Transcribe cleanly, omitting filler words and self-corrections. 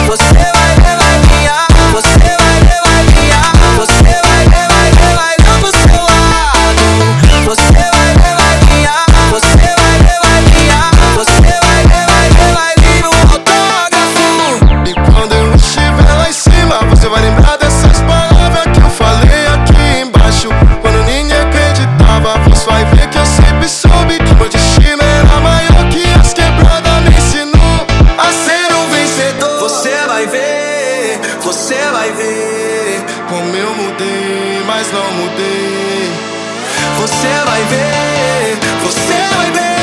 Você vai ver, vai ganhar. Você vai ver, vai ganhar. Você vai ver, vai ver, vai ver pro seu lado. Você vai ver, vai ganhar. Você vai ver, vai ganhar. Você vai ver, vai vir um autógrafo. E quando eu estiver lá em cima, você vai lembrar dessas palavras que eu falei aqui embaixo. Quando ninguém acreditava, você vai ver que eu sempre soube que meu destino era maior que as quebradas me ensinou a ser um vencedor. Você vai ver, você vai ver como eu mudei, mas não mudei. Você vai ver, você vai ver.